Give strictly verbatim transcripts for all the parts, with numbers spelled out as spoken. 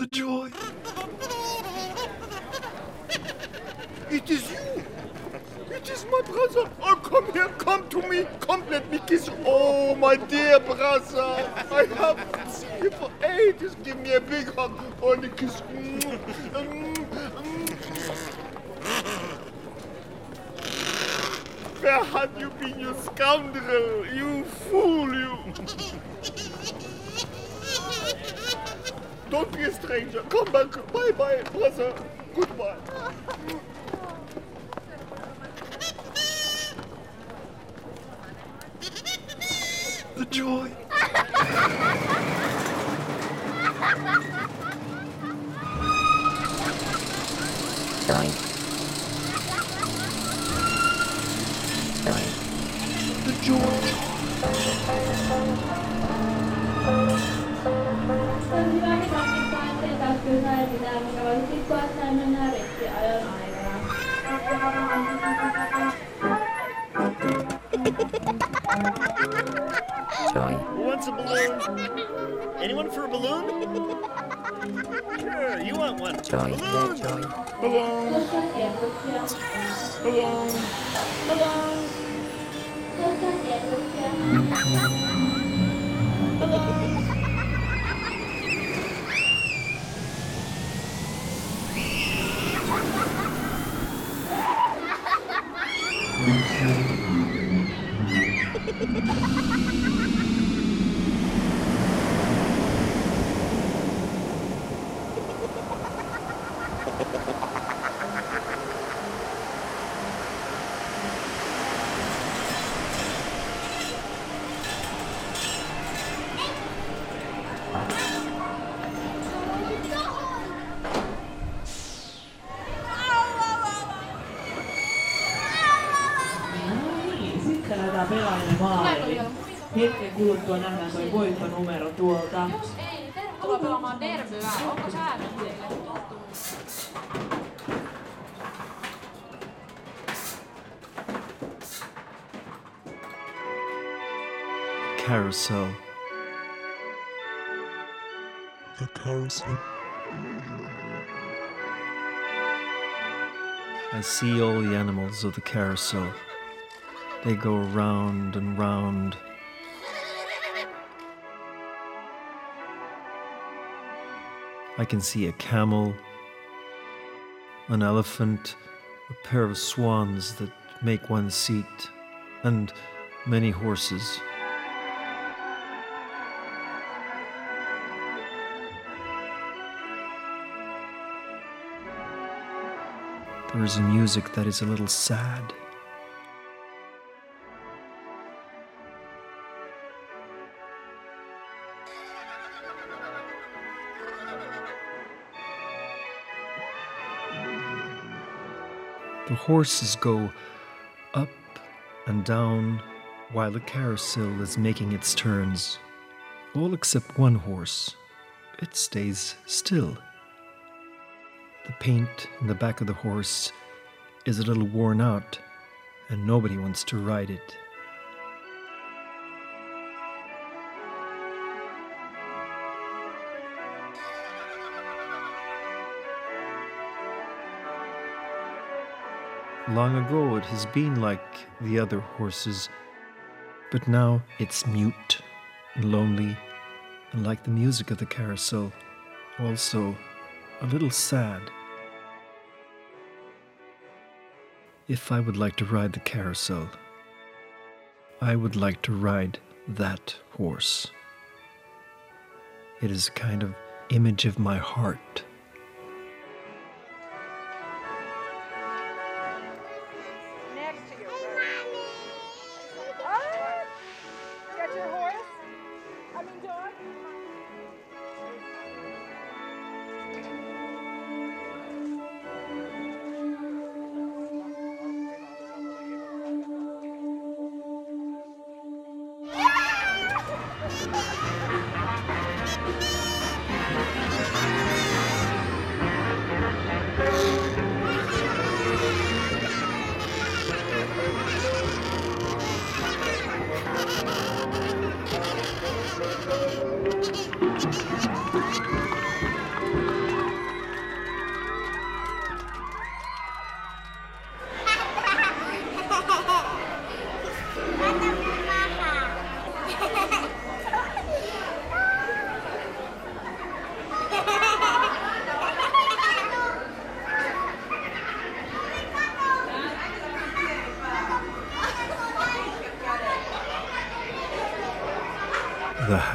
The joy. It is you. It is my brother. Oh, come here. Come to me. Come, let me kiss you. Oh, my dear brother. I haven't seen you for ages. Give me a big hug. Oh, and a kiss. Where have you been, you scoundrel? You fool, you. Don't be a stranger. Come back. Bye-bye, brother. Goodbye. The joy. Joy. The joy. Tosiaankin tarkistaa, ettei taas kyllä saada pitää mukavasti koettaa mennään retkiajon aikana. Joy. Who wants a balloon? Anyone for a balloon? Sure, you want one. Joy. Balloon! Joy. Balloon. Tuossa kierroksia. Balloon. Balloon. Tuossa kierroksia. Balloon. Sitten lähdetään pelaamaan maaliin. Hetken kuluttua nähdään toi voittonumero tuolta. Jos ei, niin tervetuloa pelaamaan derbyä. Onko säännöt teille tuttu? Carousel. The carousel. I see all the animals of the carousel. They go round and round. I can see a camel, an elephant, a pair of swans that make one seat, and many horses. There is a music that is a little sad. The horses go up and down while the carousel is making its turns. All except one horse. It stays still. The paint in the back of the horse is a little worn out, and nobody wants to ride it. Long ago it has been like the other horses, but now it's mute and lonely, and like the music of the carousel, also a little sad. If I would like to ride the carousel, I would like to ride that horse. It is a kind of image of my heart. Next to you. Ah! Got your horse? I mean dog?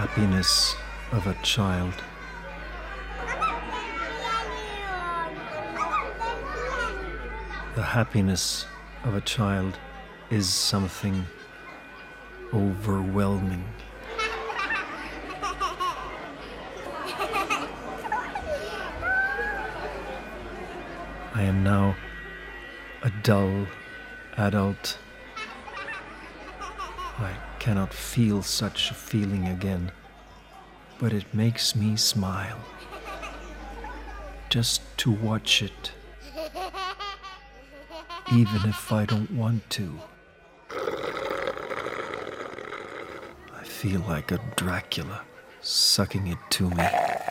happiness of a child. The happiness of a child is something overwhelming. I am now a dull adult. I cannot feel such a feeling again, but it makes me smile just to watch it, even if I don't want to. I feel like a Dracula sucking it to me.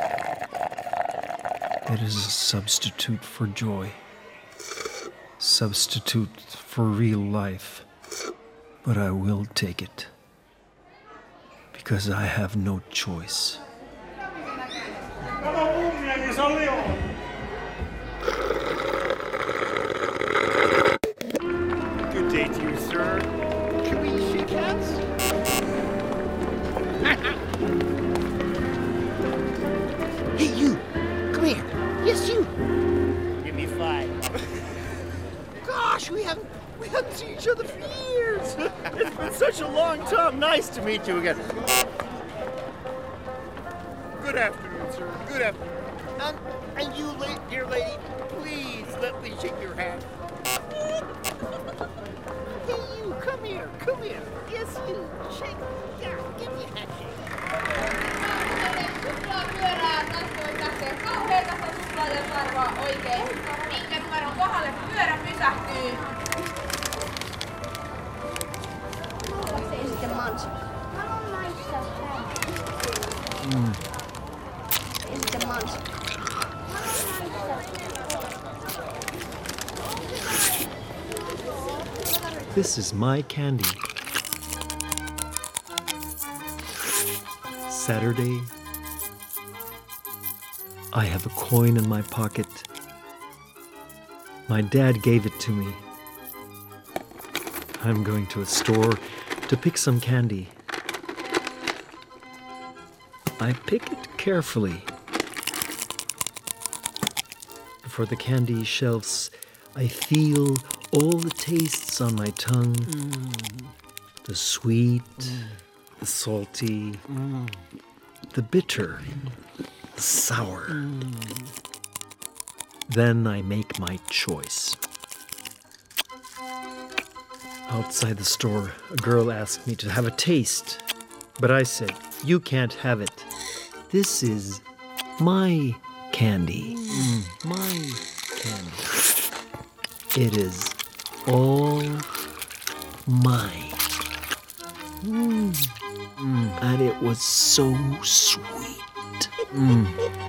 It is a substitute for joy, substitute for real life, but I will take it because I have no choice. Good day to you, sir. Can we shake hands? Hey, you! Come here! Yes, you! Give me five. Gosh, we haven't we haven't seen each other for years. It's been such a long time. Nice to meet you again. Good afternoon, sir. Good afternoon. And and you, la- dear lady, please let me shake your hand. Hey, you, come here, come here. Yes, you. Shake. Yeah, give me a handshake. Pyörää tahtoi lähteä kauheita suklaa ja arvaa oikein, minkä numeron kohdalle pyörä pysähtyy. Is the monster? Mm. Is the monster? This is my candy. Saturday. I have a coin in my pocket. My dad gave it to me. I'm going to a store to pick some candy. I pick it carefully. For the candy shelves, I feel all the tastes on my tongue. Mm. The sweet, mm. the salty, mm. the bitter, the sour. Mm. Then I make my choice. Outside the store, a girl asked me to have a taste, but I said, "You can't have it. This is my candy. Mm. My candy. It is all mine." Mm. Mm. And it was so sweet. Mm.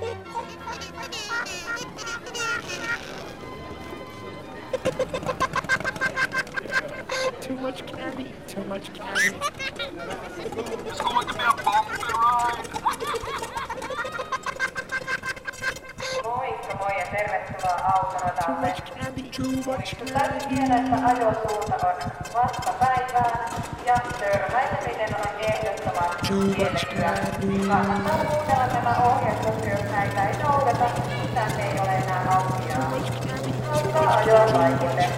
Too much candy, too much candy. It's going to be a bumpy ride. Moikka moi ja tervetuloa Autorataan. Too much candy, too much Täytyy tiedä, että ajosuunta on vastapäivää ja törmäileminen on ehdottomasti kiellettyä. Kannattaa kuunnella nämä ohjeistus, jos näitä ei noudata, tänne ei ole enää aukiaa. Auttaa ajoa kaikille.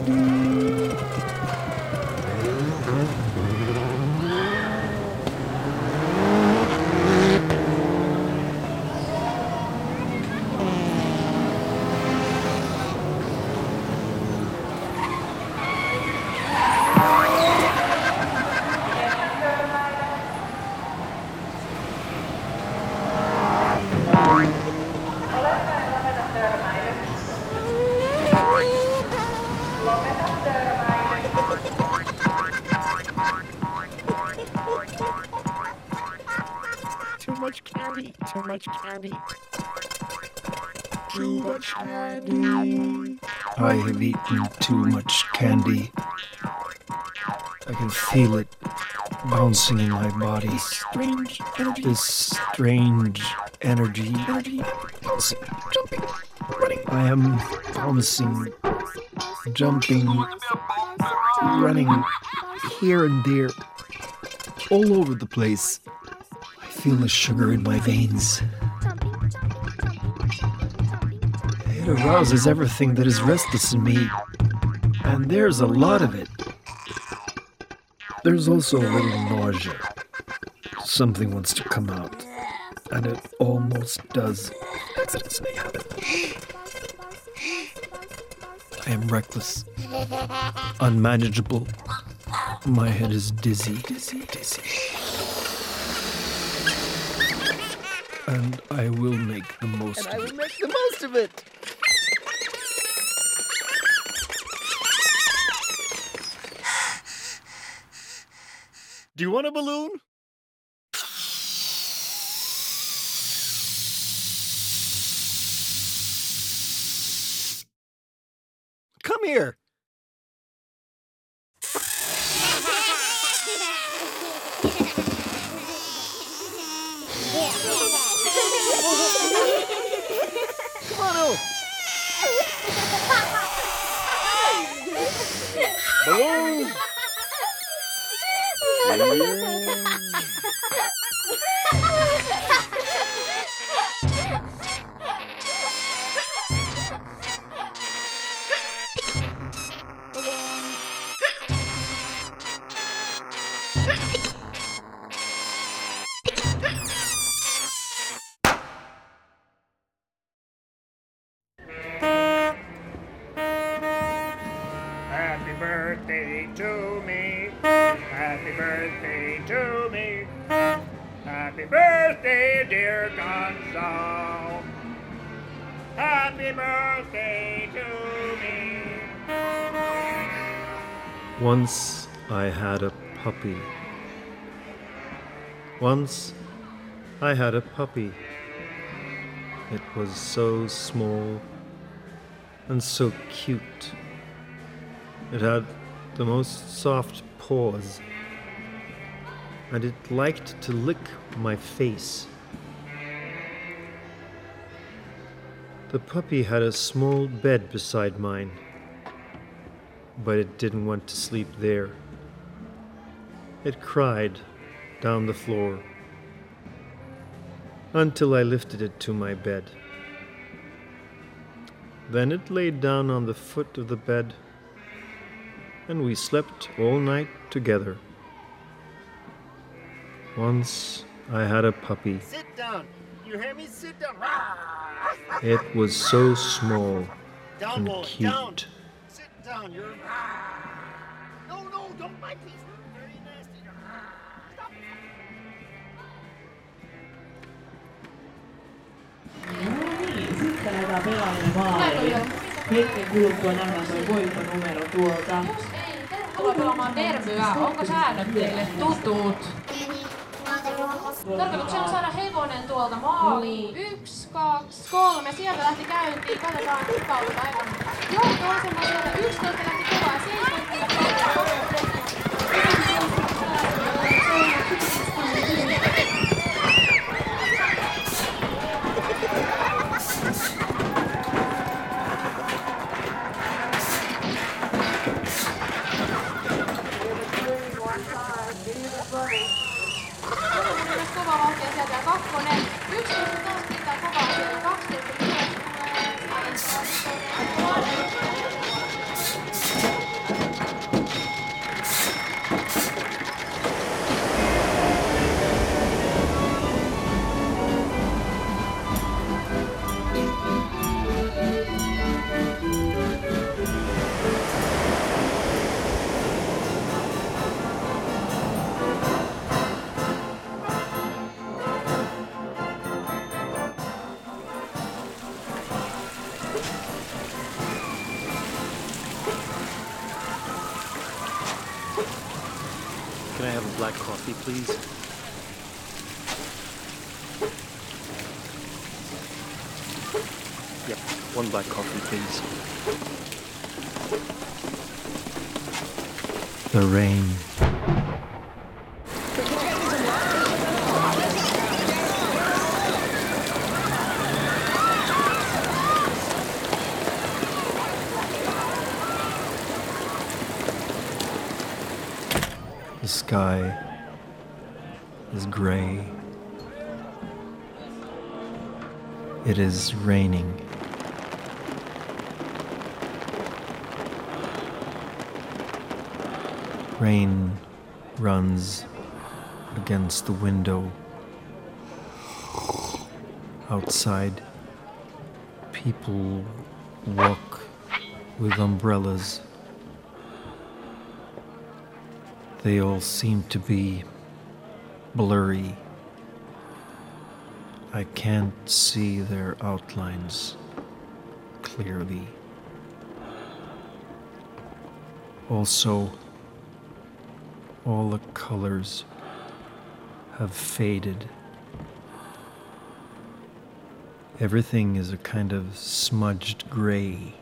Too much candy, too much candy. Too much candy. I have eaten too much candy. I can feel it bouncing in my body. Strange energy. This strange energy. Energy. Bouncing, jumping, running. I am bouncing, jumping, running here and there, all over the place. I feel the sugar in my veins. It arouses everything that is restless in me, and there's a lot of it. There's also a little nausea. Something wants to come out, and it almost does. Accidentally happen. I am reckless, unmanageable. My head is dizzy, dizzy, dizzy. And I will make the most And I of will it. make the most of it. Do you want a balloon? Come here. Come on, oh. Balloon. Happy birthday to me. Happy birthday to me. Happy birthday, dear Gonzo. Happy birthday to me. Once I had a puppy. Once I had a puppy. It was so small and so cute. It had the most soft paws, and it liked to lick my face. The puppy had a small bed beside mine, but it didn't want to sleep there. It cried down the floor until I lifted it to my bed. Then it laid down on the foot of the bed, and we slept all night together. Once I had a puppy. Sit down. You hear me? Sit down. It was so small Down, and boy. cute. Down. Sit down. You're. No, no, don't bite me. Very nasty. Stop. No niin, sitten aletaan pelaamaan maaliin. Hetken kuluttua nähdään toi voittonumero tuolta. Haluan pelaamaan derbyä. Onko säännöt teille tutut? Tarkoituksena on saada hevonen tuolta maaliin. Yksi, kaksi, kolme. Sieltä lähti käyntiin. Katsotaan kuka otetaan ekan. Jouto asema sieltä. yksitoista lähti kovaa. seitsemäntoista. Kova vauhtia sieltä ja kakkonen. yksitoista taas pitää kovaa siellä. kaksitoista Can I have a black coffee, please? Yep, one black coffee, please. The rain. The sky is gray It is raining. Rain runs against the window. Outside, people walk with umbrellas. They all seem to be blurry. I can't see their outlines clearly. Also, all the colors have faded. Everything is a kind of smudged gray.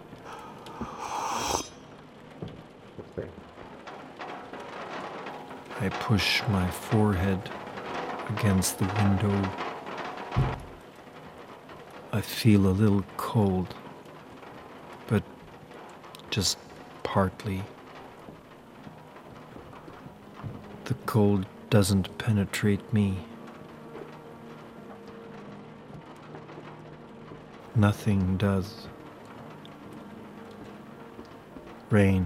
I push my forehead against the window. I feel a little cold, but just partly. The cold doesn't penetrate me. Nothing does. Rain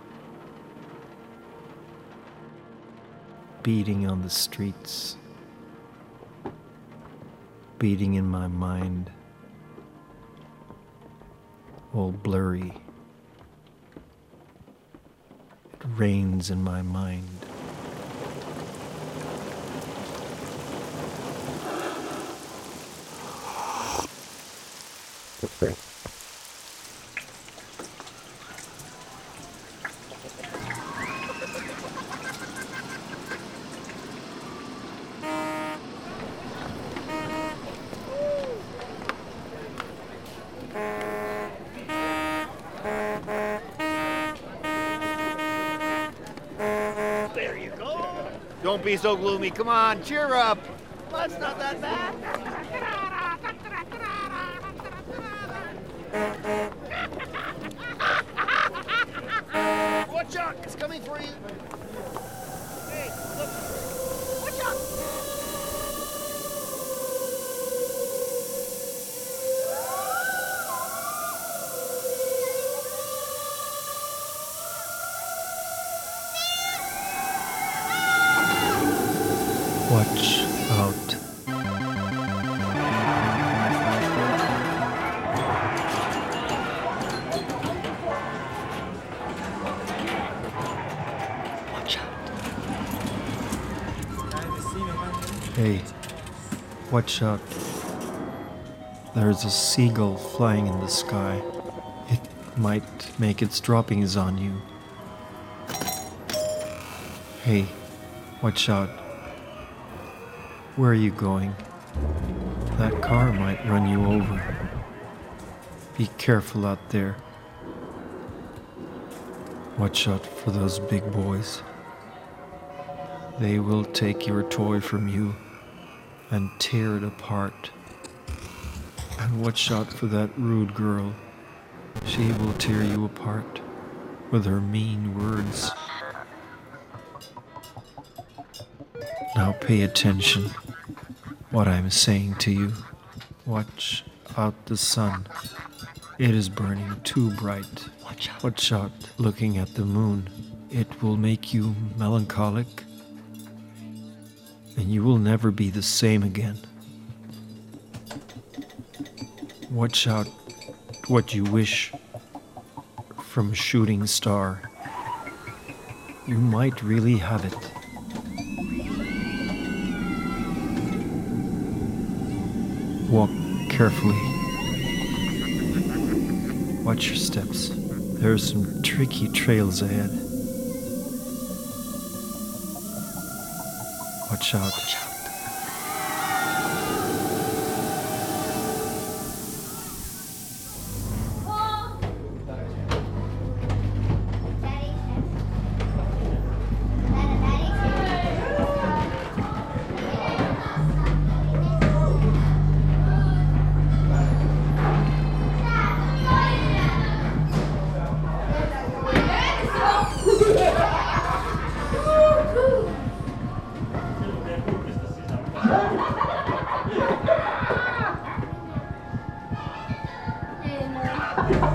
beating on the streets, beating in my mind, all blurry. It rains in my mind. There you go. Don't be so gloomy. Come on, cheer up. Well, it's not that bad. Watch out, it's coming for you. Hey, look. Watch out. Watch out. Watch out. Hey, watch out. There's a seagull flying in the sky. It might make its droppings on you. Hey, watch out. Where are you going? That car might run you over. Be careful out there. Watch out for those big boys. They will take your toy from you and tear it apart. And watch out for that rude girl. She will tear you apart with her mean words. Now pay attention what I'm saying to you. Watch out the sun. It is burning too bright. Watch out. Watch out looking at the moon. It will make you melancholic, and you will never be the same again. Watch out what you wish from a shooting star. You might really have it. Walk carefully. Watch your steps. There are some tricky trails ahead. Watch out. Watch out.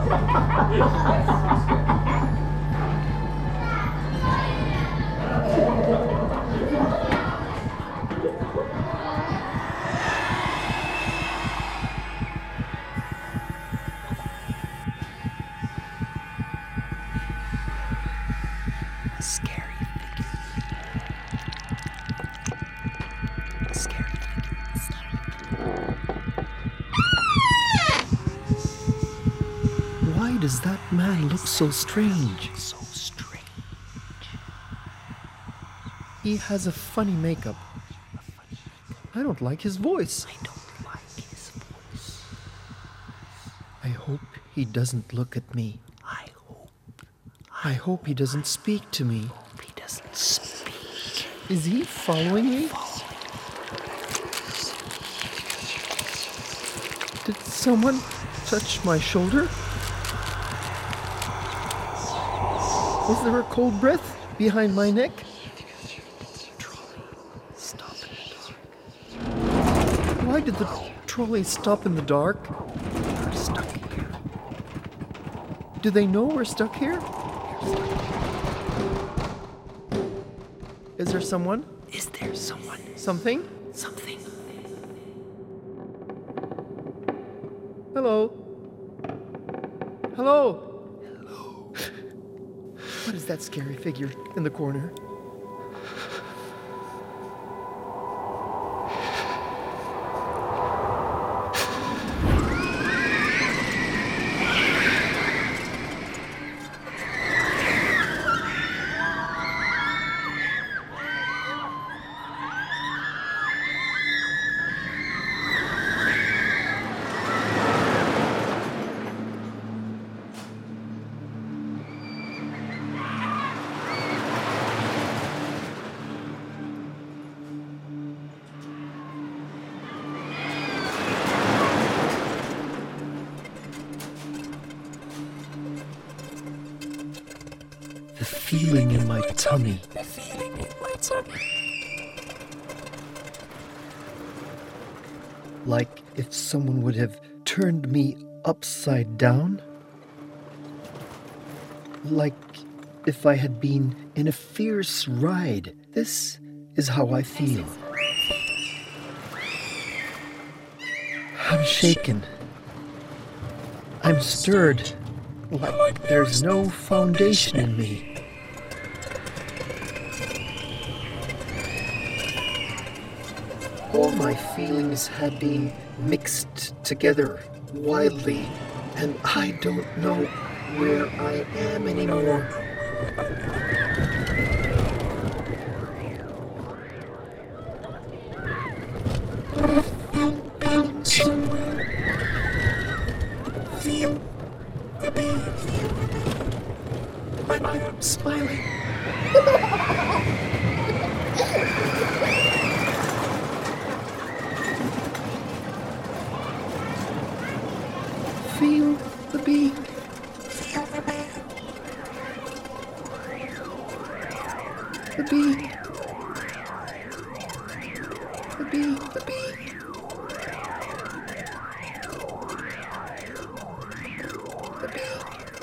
Why does that man look so strange? So strange. He has a funny makeup. I don't like his voice. I don't like his voice. I hope he doesn't look at me. I hope. I hope he doesn't speak to me. I hope he doesn't speak. Is he following me? Did someone touch my shoulder? Is there a cold breath behind my neck? Why did the trolley stop in the dark? We're stuck here. Do they know we're stuck here? Is there someone? Is there someone? Something? Something. Hello? Hello? What is that scary figure in the corner? The feeling in my tummy. The feeling in my tummy. Like if someone would have turned me upside down. Like if I had been in a fierce ride. This is how I feel. I'm shaken. I'm stirred. Like there's no foundation in me. All my feelings have been mixed together wildly, and I don't know where I am anymore. I'm being somewhere. Feel the beat. I am smiling. Feel the beat. Feel the beat. The beat. The beat. The beat. The beat.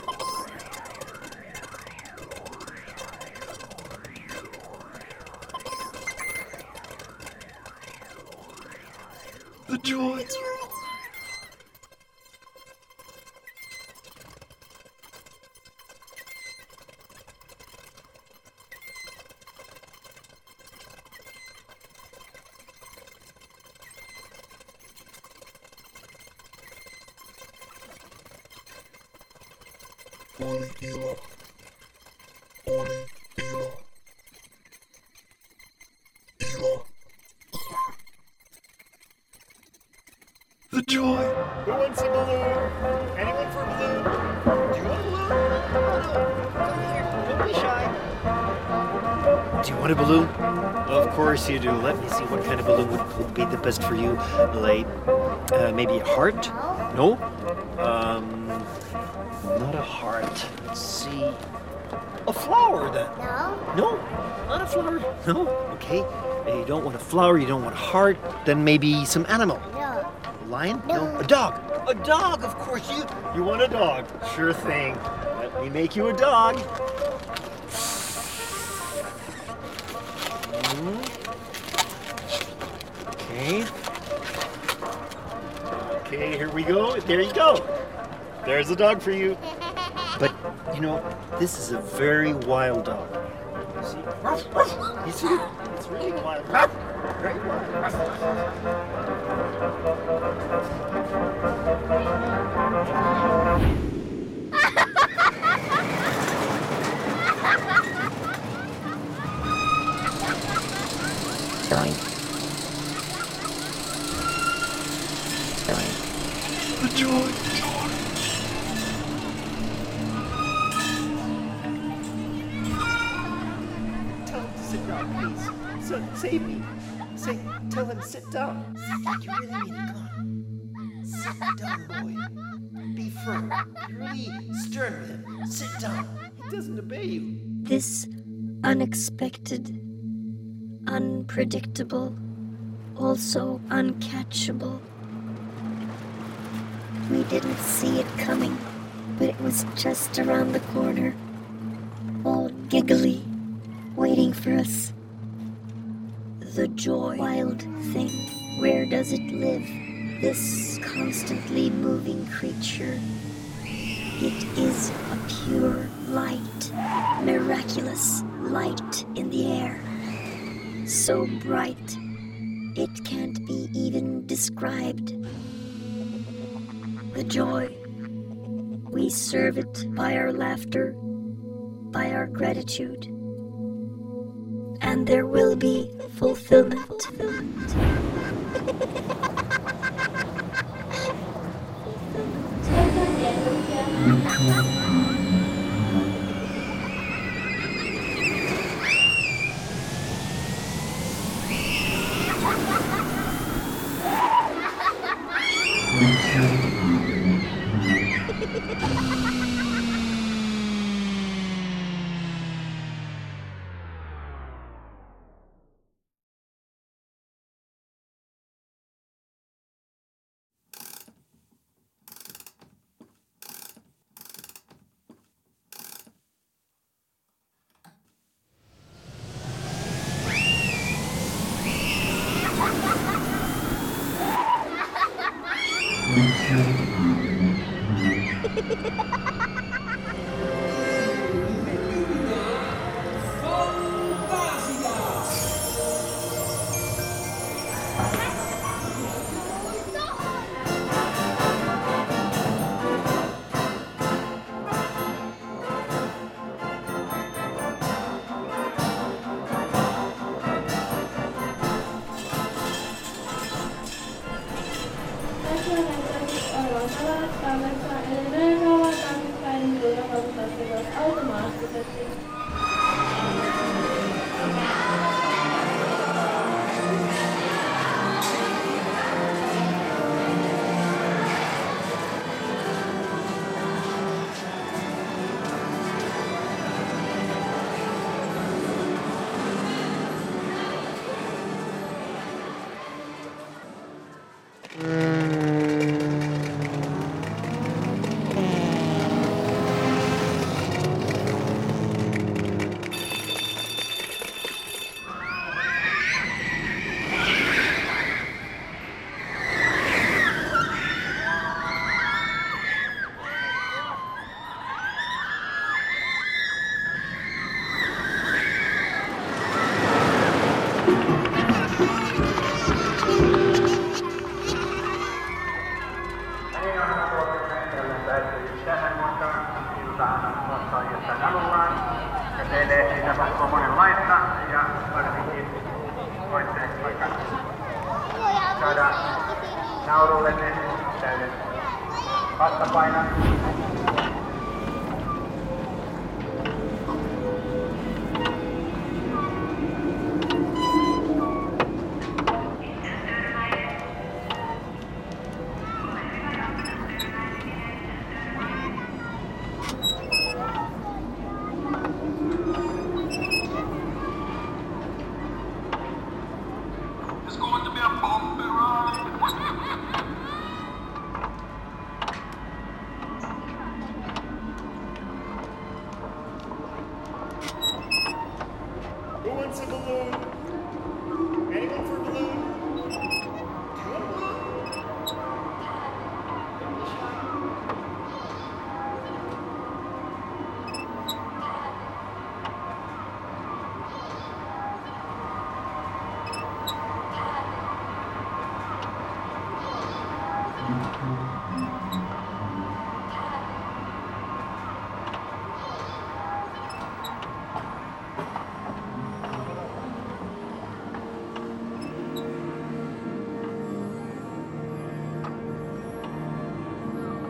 The joy. Oli ilo. Oli ilo. Ilo. The joy. Who wants a balloon? Anyone for a balloon? Do you want a balloon? Come here. Don't be shy. Do you want a balloon? Of course you do. Let me see what kind of balloon would, would be the best for you. Like, uh, maybe a heart? No? Um, not a heart. Let's see. A flower then? No. No? Not a flower? No? Okay. Uh, You don't want a flower, you don't want a heart, then maybe some animal. No. A lion? No. A dog? A dog, of course. You you want a dog? Sure thing. Let me make you a dog. Mm. Okay. Okay, here we go. There you go. There's a dog for you. But, you know, this is a very wild dog. You see? You see? It's really wild. Very wild. The joy. Tell him to sit down, please. So, save me. Say, tell him sit down. You really mean it, come on. Sit down, boy. Be firm. You're really stern with him. Sit down. He doesn't obey you. This unexpected, unpredictable, also uncatchable. We didn't see it coming, but it was just around the corner, all giggly, waiting for us. The joy, wild thing, where does it live? This constantly moving creature. It is a pure light, miraculous light in the air. So bright, it can't be even described. The joy. We serve it by our laughter, by our gratitude. And there will be fulfillment.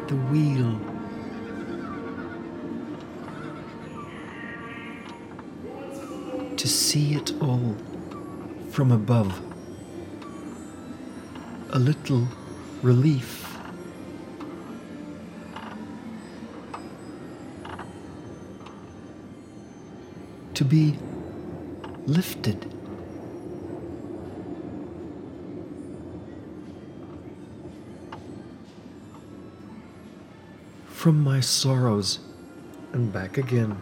the wheel. To see it all from above. A little relief. To be lifted. From my sorrows and back again.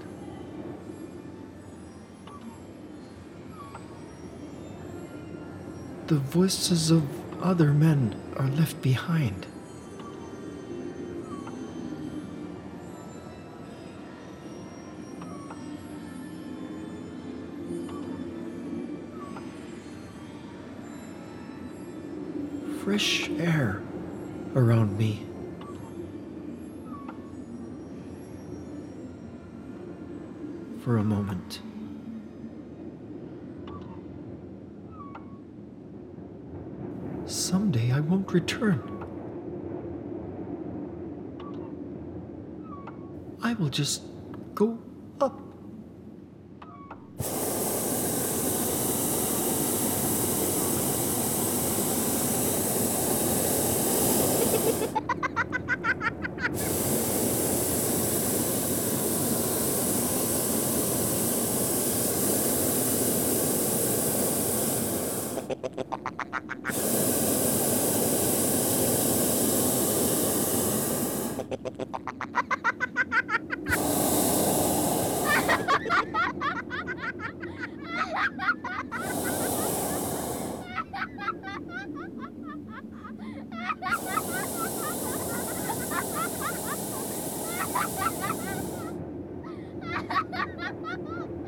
The voices of other men are left behind. Fresh air around me. For a moment. Someday I won't return. I will just go up. Ha ha ha ha!